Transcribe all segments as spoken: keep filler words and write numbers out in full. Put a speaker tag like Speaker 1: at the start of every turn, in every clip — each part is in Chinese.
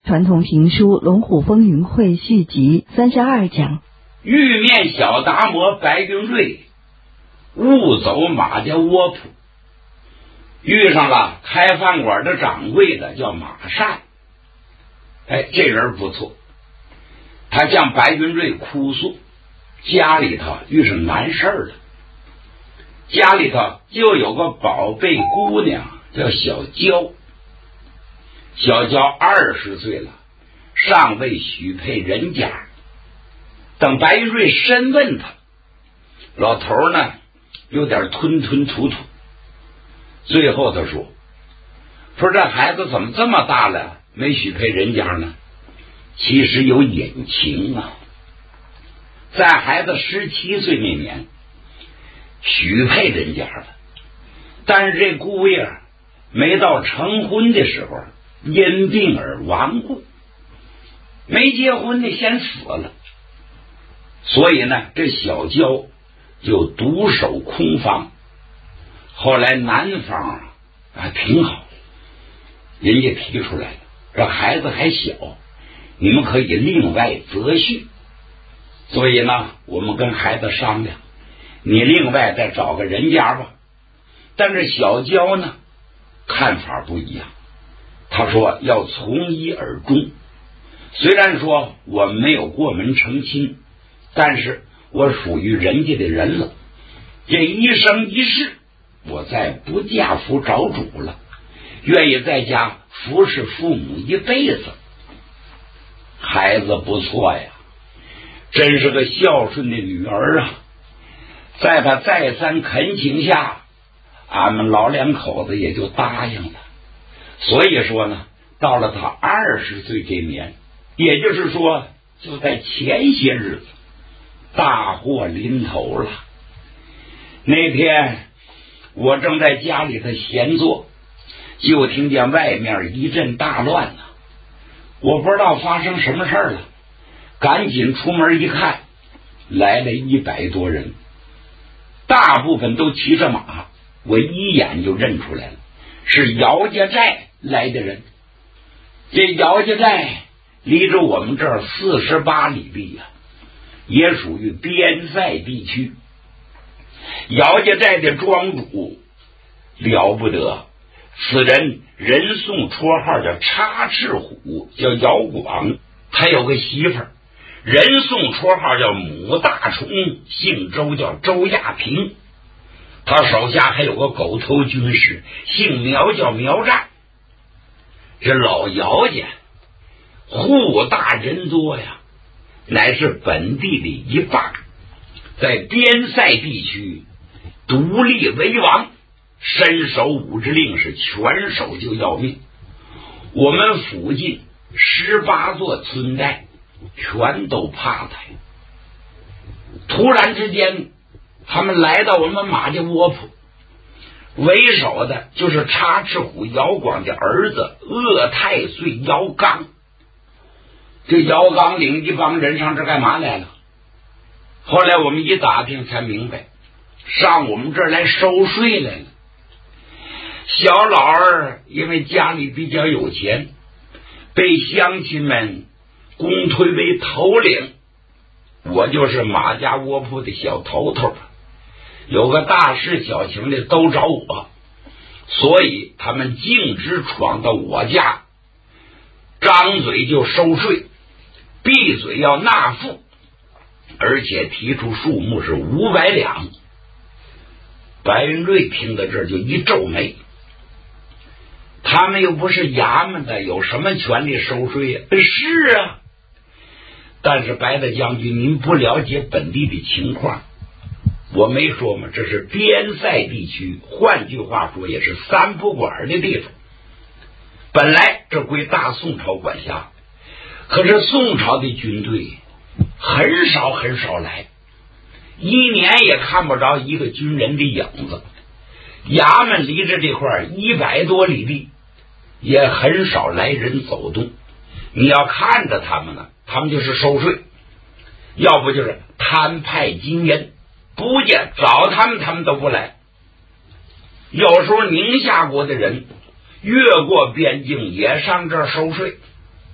Speaker 1: 传统评书《龙虎风云会》续集三十二讲。
Speaker 2: 玉面小达摩白云瑞误走马家窝铺，遇上了开饭馆的掌柜的，叫马善。哎，这人不错，他向白云瑞哭诉家里头遇上难事了。家里头就有个宝贝姑娘叫小娇，小娇二十岁了，尚未许配人家。等白云瑞深问他，老头呢有点吞吞吐吐，最后他说说这孩子怎么这么大了没许配人家呢？其实有隐情啊。在孩子十七岁那年许配人家了，但是这姑爷没到成婚的时候因病而亡故，没结婚的先死了。所以呢，这小娇就独守空房。后来男方啊挺好，人家提出来了，这孩子还小，你们可以另外择婿。所以呢，我们跟孩子商量，你另外再找个人家吧。但是小娇呢看法不一样，他说要从一而终。虽然说我没有过门成亲，但是我属于人家的人了，这一生一世我再不嫁夫找主了，愿意在家服侍父母一辈子。孩子不错呀，真是个孝顺的女儿啊。在他再三恳请下，俺们老两口子也就答应了。所以说呢，到了他二十岁这年，也就是说就在前些日子，大祸临头了。那天我正在家里头闲坐，就听见外面一阵大乱了。我不知道发生什么事了，赶紧出门一看，来了一百多人，大部分都骑着马，我一眼就认出来了，是姚家寨来的人。这姚家寨离着我们这儿四十八里地呀、啊，也属于边塞地区。姚家寨的庄主了不得，此人人送绰号叫插翅虎，叫姚广。他有个媳妇儿，人送绰号叫母大虫，姓周，叫周亚平。他手下还有个狗头军师，姓苗，叫苗战。这老姚家户大人多呀，乃是本地的一霸，在边塞地区独立为王，伸手五指令是拳手就要命。我们附近十八座村寨全都怕他。突然之间他们来到我们马家窝铺，为首的就是插翅虎姚广的儿子鄂太岁姚刚。这姚刚领一帮人上这干嘛来了？后来我们一打听才明白，上我们这儿来收税来了。小老儿因为家里比较有钱，被乡亲们公推为头领，我就是马家窝铺的小头头，有个大事小情的都找我，所以他们径直闯到我家，张嘴就收税，闭嘴要纳赋，而且提出数目是五百两。白云瑞听到这儿就一皱眉，他们又不是衙门的，有什么权利收税呀？是啊，但是白大将军您不了解本地的情况，我没说吗？这是边塞地区，换句话说也是三不管的地方。本来这归大宋朝管辖，可是宋朝的军队很少很少来，一年也看不着一个军人的影子。衙门离着这块一百多里地，也很少来人走动。你要看着他们呢，他们就是收税，要不就是摊派金银，不见找他们他们都不来。有时候宁夏国的人越过边境也上这儿收税，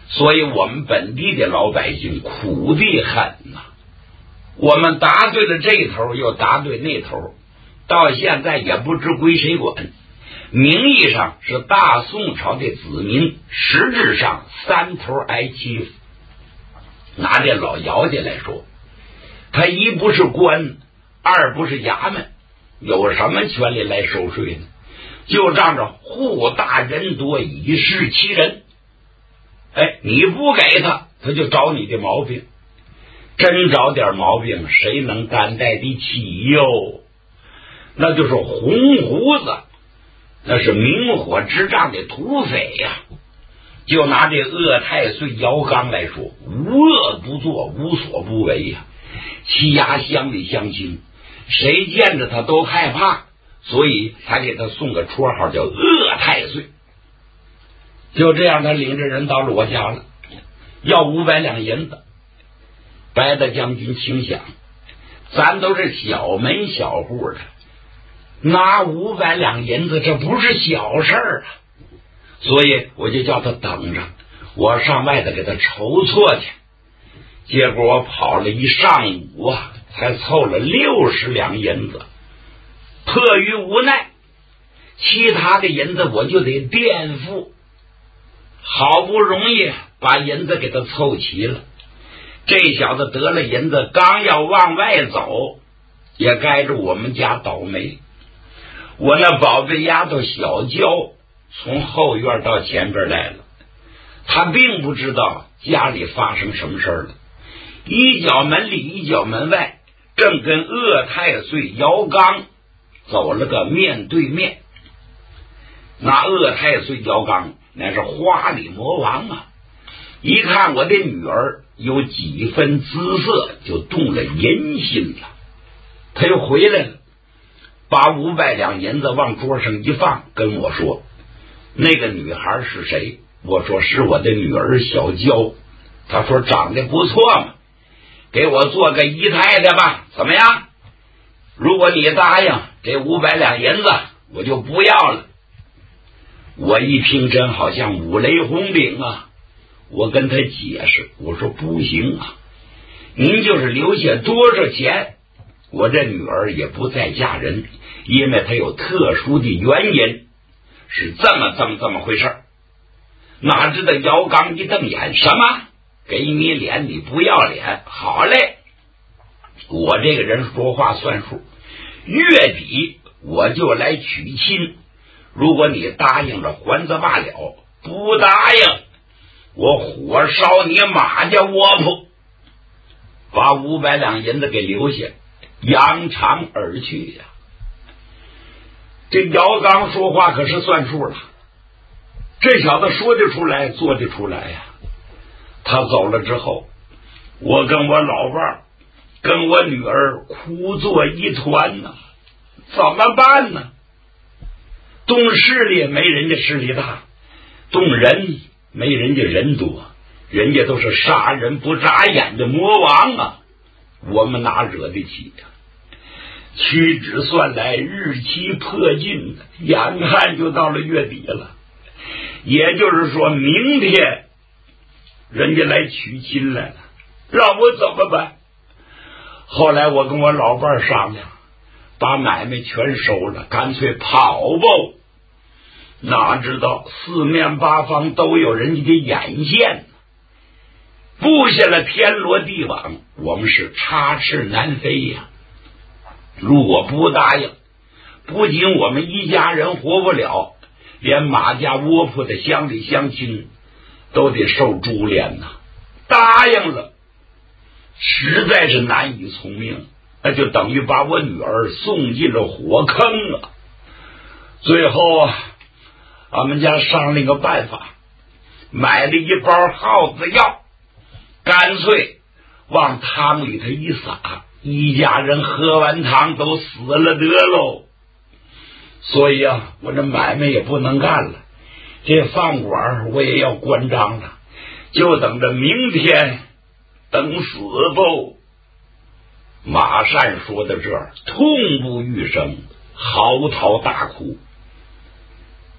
Speaker 2: 所以我们本地的老百姓苦得很呐。我们答对了这头，又答对那头，到现在也不知归谁管。名义上是大宋朝的子民，实质上三头挨欺负。拿这老姚家来说，他一不是官，二不是衙门，有什么权利来收税呢？就仗着户大人多，以势欺人。哎，你不给他，他就找你的毛病。真找点毛病，谁能担待得起哟？那就是红胡子，那是明火执仗的土匪呀、啊！就拿这鄂太岁姚刚来说，无恶不作，无所不为呀、啊，欺压乡里乡亲，谁见着他都害怕，所以才给他送个绰号叫鄂太岁。就这样，他领着人到了我家了，要五百两银子。白大将军请想，咱都是小门小户的，拿五百两银子，这不是小事儿啊！所以我就叫他等着，我上外头给他筹措去。结果我跑了一上午啊，才凑了六十两银子。迫于无奈，其他的银子我就得垫付。好不容易把银子给他凑齐了，这小子得了银子，刚要往外走，也该着我们家倒霉。我那宝贝丫头小娇从后院到前边来了，她并不知道家里发生什么事了，一脚门里一脚门外，正跟鄂太岁姚刚走了个面对面。那鄂太岁姚刚那是花里魔王啊，一看我的女儿有几分姿色，就动了淫心了。他又回来了，把五百两银子往桌上一放，跟我说：“那个女孩是谁？”我说：“是我的女儿小娇。”他说：“长得不错嘛，给我做个姨太太吧，怎么样？如果你答应，这五百两银子我就不要了。”我一听，真好像五雷轰顶啊！我跟他解释，我说不行啊，您就是留下多少钱，我这女儿也不再嫁人，因为她有特殊的原因，是这么这么这么回事。哪知道姚刚一瞪眼，什么？给你脸你不要脸？好嘞，我这个人说话算数，月底我就来娶亲，如果你答应了还则罢了，不答应我火烧你马家窝铺。把五百两银子给留下，扬长而去呀、啊。这姚刚说话可是算数了，这小子说得出来做得出来呀、啊。他走了之后，我跟我老伴儿跟我女儿哭作一团呢、啊，怎么办呢？动势力没人家势力大，动人没人家人多，人家都是杀人不眨眼的魔王啊，我们哪惹得起呀、啊？屈指算来，日期迫近，眼看就到了月底了，也就是说明天人家来娶亲来了，让我怎么办？后来我跟我老伴儿商量，把买卖全收了，干脆跑吧。哪知道四面八方都有人家的眼线，布下了天罗地网，我们是插翅难飞呀。如果不答应，不仅我们一家人活不了，连马家窝铺的乡里乡亲都得受株连呐。答应了，实在是难以从命，那就等于把我女儿送进了火坑啊。最后啊，俺们家商量个办法，买了一包耗子药，干脆往汤里头一撒，一家人喝完汤都死了得喽。所以啊，我这买卖也不能干了，这饭馆我也要关张了，就等着明天等死不。马善说到这儿，痛不欲生，嚎啕大哭。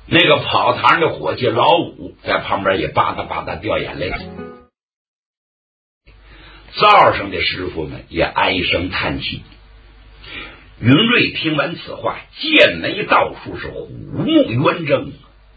Speaker 2: 那个跑堂的伙计老五在旁边也吧嗒吧嗒掉眼泪。灶上的师傅们也唉声叹气。云瑞听完此话，剑眉倒竖，是虎目圆睁，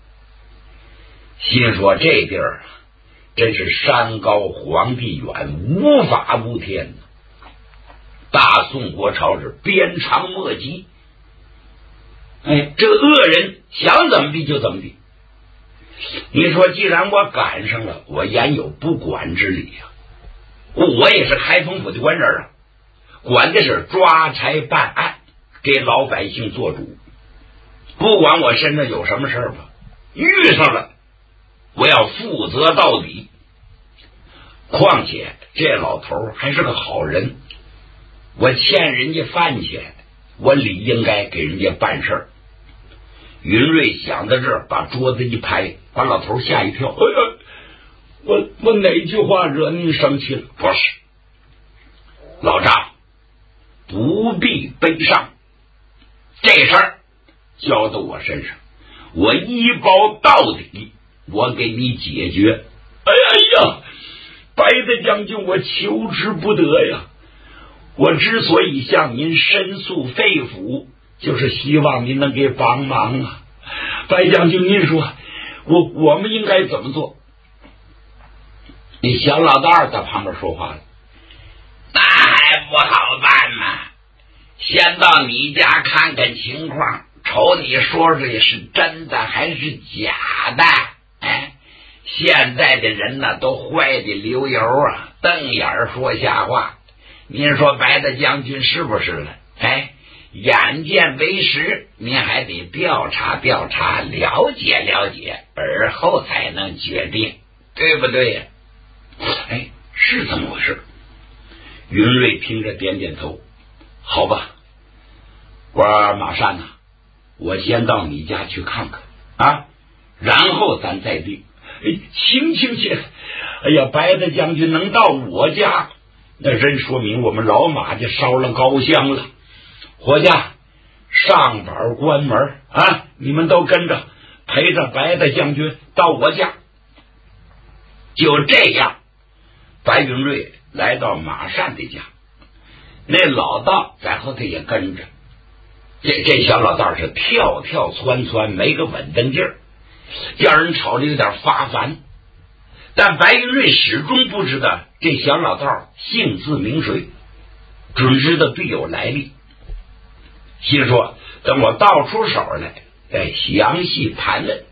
Speaker 2: 心说这地儿真是山高皇帝远，无法无天。大宋国朝是鞭长莫及，哎，这个恶人想怎么地就怎么地。你说既然我赶上了，我焉有不管之理啊？我也是开封府的官人啊，管的是抓差办案，给老百姓做主。不管我身上有什么事儿吧，遇上了我要负责到底。况且这老头还是个好人，我欠人家饭钱，我理应该给人家办事儿。云瑞想到这儿，把桌子一拍，把老头吓一跳。哎呀，我我哪句话惹您生气了？不是，老张，不必悲伤，这事儿交到我身上，我一包到底，我给你解决。哎呀呀，白的将军，我求之不得呀！我之所以向您申诉肺腑，就是希望您能给帮忙啊！白将军，您说我我们应该怎么做？你小老道在旁边说话了，那还不好办嘛！先到你家看看情况，瞅你说的是真的还是假的。哎，现在的人呢都坏的流油啊，瞪眼说瞎话。您说白的将军是不是了？哎，眼见为实，您还得调查调查，了解了解，而后才能决定，对不对呀？哎，是这么回事。云瑞听着点点头，好吧，我马上呢，我先到你家去看看啊，然后咱再定。哎，行行行，哎呀，白的将军能到我家，那真说明我们老马家烧了高香了。伙计，上板关门啊，你们都跟着陪着白的将军到我家。就这样，白云瑞来到马善的家，那老道在后头也跟着。这这小老道是跳跳窜窜，没个稳当劲儿，叫人吵得有点发烦。但白云瑞始终不知道这小老道姓字名谁，准知道必有来历。心说等我倒出手来再详细谈论。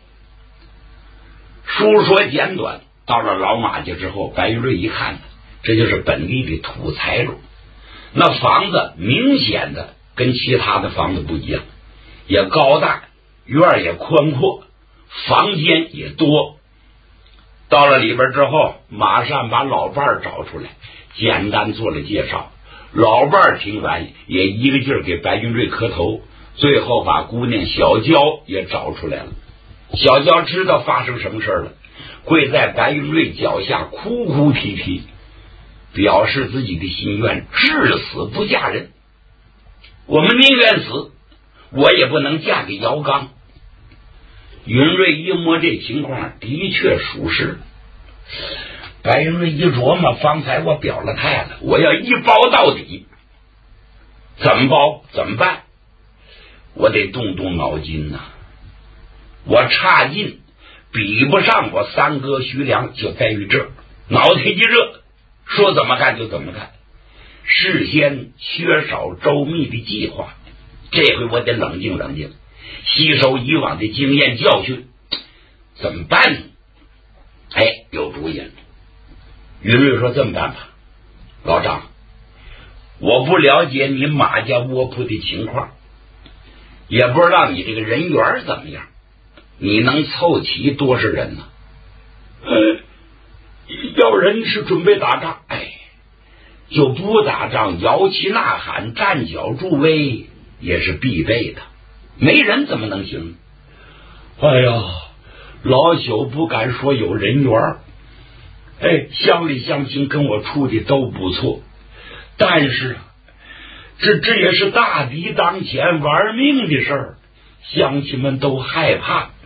Speaker 2: 书说简短，到了老马家之后，白云瑞一看，这就是本地的土财主。那房子明显的跟其他的房子不一样，也高大，院也宽阔，房间也多。到了里边之后，马上把老伴儿找出来，简单做了介绍。老伴儿听完也一个劲儿给白云瑞磕头，最后把姑娘小娇也找出来了。小娇知道发生什么事了，跪在白云瑞脚下哭哭啼啼，表示自己的心愿，至死不嫁人。我们宁愿死，我也不能嫁给姚刚。云瑞一摸这情况，的确属实。白云瑞一琢磨，方才我表了态了，我要一包到底，怎么包怎么办？我得动动脑筋呐、啊！我差劲比不上我三哥徐良，就在于这，脑袋一热，说怎么干就怎么干，事先缺少周密的计划。这回我得冷静冷静，吸收以往的经验教训，怎么办呢？哎，有主意了。云瑞说这么办吧，老张，我不了解你马家窝铺的情况，也不知道你这个人缘怎么样，你能凑齐多少人呢？呃，要人是准备打仗，哎，就不打仗，摇旗呐喊，站脚助威也是必备的，没人怎么能行？哎呀，老朽不敢说有人缘，哎，乡里乡亲跟我处的都不错，但是这这也是大敌当前，玩命的事儿，乡亲们都害怕，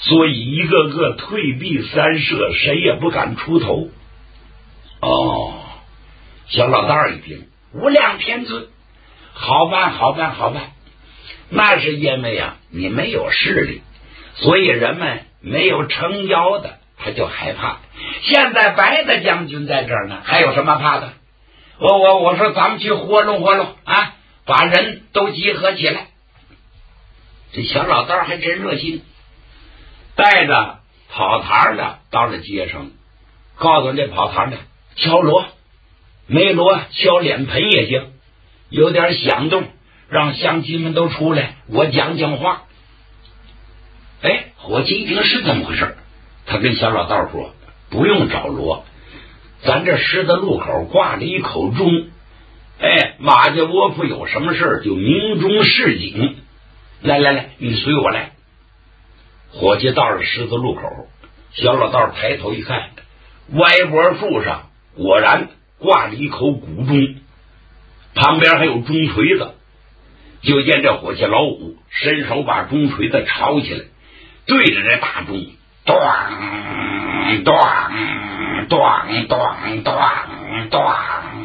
Speaker 2: 所以一个个退避三舍，谁也不敢出头。哦，小老道一听，无量天尊，好办好办好办，那是因为啊你没有势力，所以人们没有撑腰的，他就害怕。现在白的将军在这儿呢，还有什么怕的？我我我说咱们去活动活动啊，把人都集合起来。这小老道还真热心，带着跑堂的到了街上，告诉这跑堂的敲锣，没锣敲脸盆也行，有点响动，让乡亲们都出来，我讲讲话。哎，伙计一听是这么回事，他跟小老道说，不用找锣，咱这十字路口挂了一口钟，哎，马家窝铺有什么事就鸣钟示警。来来来，你随我来。伙计到了十字路口，小老道抬头一看，歪脖树上果然挂了一口古钟，旁边还有钟锤子。就见这伙计老五伸手把钟锤子抄起来，对着这大钟，咣咣咣咣咣咣，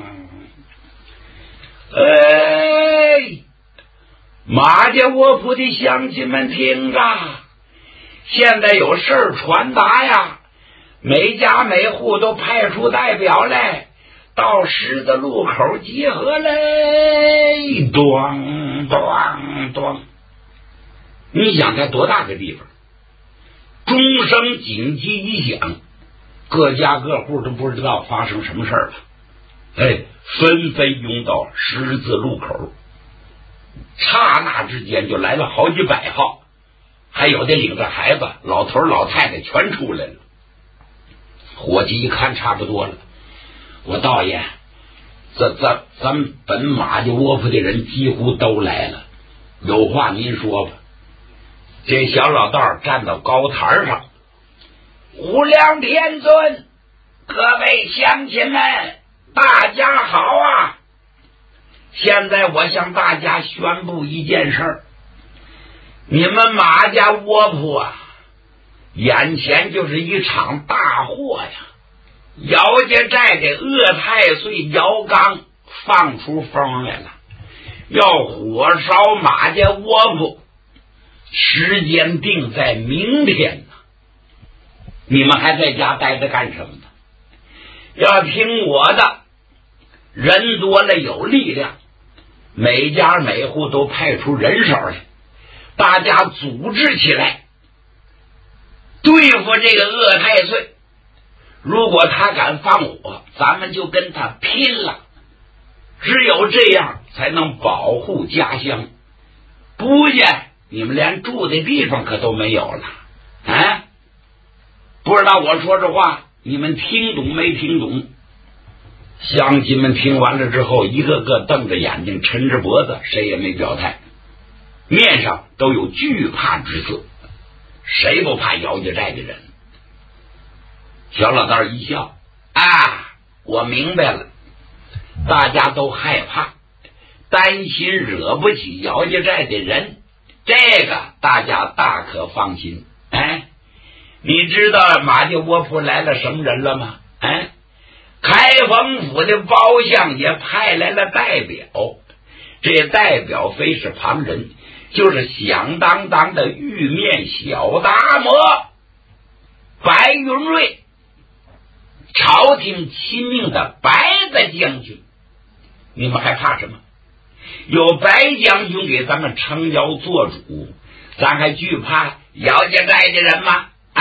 Speaker 2: 哎，马家窝铺的乡亲们听着，现在有事儿传达呀，每家每户都派出代表来，到十字路口集合嘞！咚咚咚！你想它多大个地方？钟声紧急一响，各家各户都不知道发生什么事了。哎，纷纷涌到十字路口，刹那之间就来了好几百号，还有的领着孩子，老头老太太全出来了。伙计一看差不多了，我道爷，咱咱咱们本马家窝铺的人几乎都来了，有话您说吧。这小老道站到高台上，无量天尊，各位乡亲们，大家好啊！现在我向大家宣布一件事儿，你们马家窝铺啊，眼前就是一场大祸呀！姚家寨的鄂太岁姚刚放出风来了，要火烧马家窝铺，时间定在明天呢。你们还在家待着干什么呢？要听我的，人多了有力量，每家每户都派出人手来，大家组织起来对付这个鄂太岁。如果他敢放火，咱们就跟他拼了，只有这样才能保护家乡。不见你们连住的地方可都没有了啊！不知道我说这话你们听懂没听懂？乡亲们听完了之后，一个个瞪着眼睛，抻着脖子，谁也没表态，面上都有惧怕之色。谁不怕姚家寨的人？小老道一笑，啊，我明白了，大家都害怕，担心惹不起姚家寨的人，这个大家大可放心。哎，你知道马家窝铺来了什么人了吗？哎，开封府的包相也派来了代表，这代表非是旁人，就是响当当的玉面小达摩白云瑞，朝廷亲命的白的将军。你们还怕什么？有白将军给咱们撑腰做主，咱还惧怕姚家寨的人吗？啊！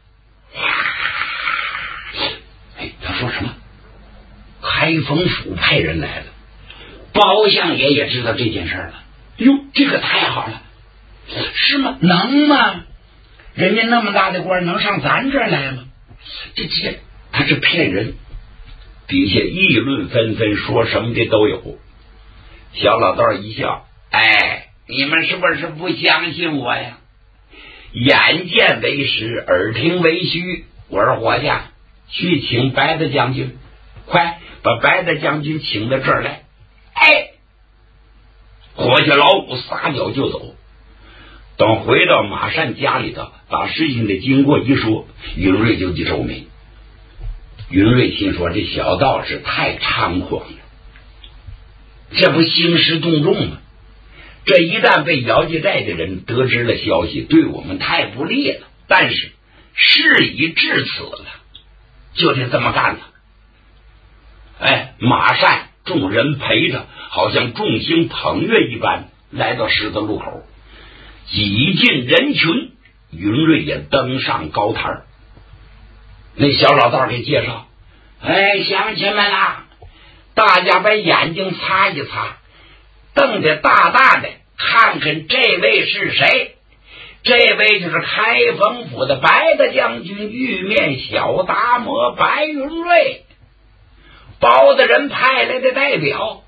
Speaker 2: 哎，他说什么？开封府派人来了，包相爷也知道这件事了。哟，这个太好了，是吗？能吗？人家那么大的官能上咱这儿来吗？这这他是骗人。底下议论纷纷，说什么的都有。小老道一笑，哎，你们是不是不相信我呀？眼见为实，耳听为虚。我说伙计，去请白的将军，快把白的将军请到这儿来。哎，伙计老五撒脚就走。 等回到马善家里头，把事情的经过一说，云瑞就一皱眉。云瑞心说，这小道士太猖狂了，这不兴师动众吗？这一旦被姚家寨的人得知了消息，对我们太不利了。但是事已至此了，就得这么干了。哎，马善众人陪着，好像众星捧月一般，来到十字路口，挤进人群。云瑞也登上高台，那小老道给介绍：哎，乡亲们啊，大家把眼睛擦一擦，瞪得大大的，看看这位是谁。这位就是开封府的白大将军玉面小达摩白云瑞，包大人派来的代表。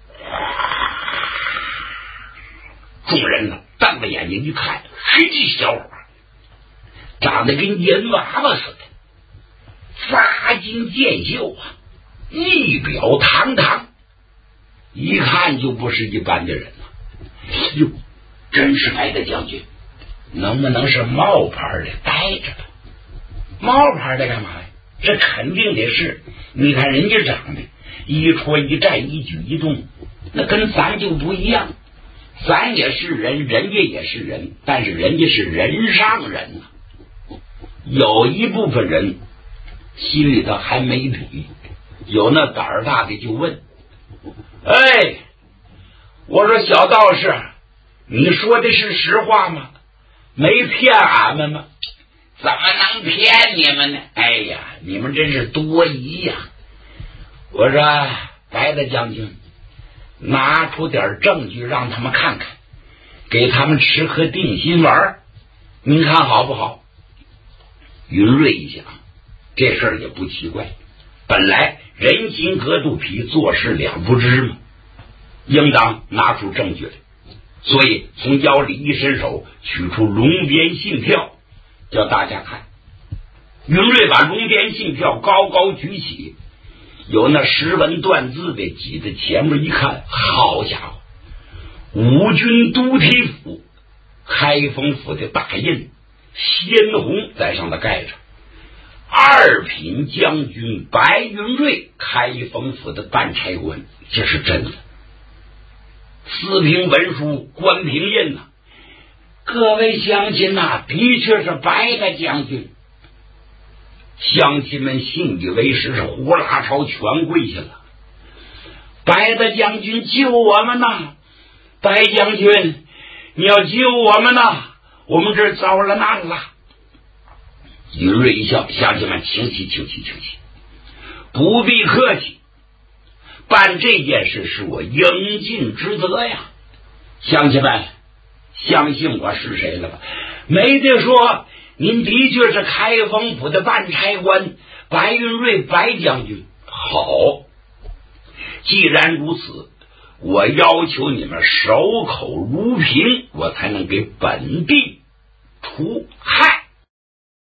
Speaker 2: 众人呢，瞪着眼睛一看，嘿，这小伙长得跟银娃娃似的，发金剑袖啊，仪表堂堂，一看就不是一般的人啊。哟，真是白大将军，能不能是冒牌的待着吧？冒牌的干嘛呀？这肯定得是。你看人家长得一戳一站一举一动，那跟咱就不一样。咱也是人，人家也是人，但是人家是人上人啊。有一部分人心里头还没底，有那胆儿大的就问：哎，我说小道士，你说的是实话吗？没骗俺们吗？怎么能骗你们呢？哎呀，你们真是多疑呀！我说白大将军，拿出点证据让他们看看，给他们吃颗定心丸，您看好不好？云瑞一想，这事儿也不奇怪，本来人心隔肚皮，做事两不知嘛，应当拿出证据来。所以从腰里一伸手，取出龙鞭信票，叫大家看。云瑞把龙鞭信票高高举起，有那识文断字的挤在前面一看，好家伙，五军都提府开封府的大印，鲜红在上头盖着，二品将军白云瑞开封府的办差官，这是真的。四平文书官平印呐、啊，各位乡亲呐、啊，的确是白大将军。乡亲们信以为实，是呼啦朝全跪下了。白大将军救我们呐！白将军，你要救我们呐！我们这遭了难了。云瑞一笑：乡亲们，请起，请起，请起，不必客气。办这件事是我应尽之责呀，乡亲们，相信我是谁了吧？没得说，您的确是开封府的办差官白云瑞白将军。好，既然如此，我要求你们守口如瓶，我才能给本地出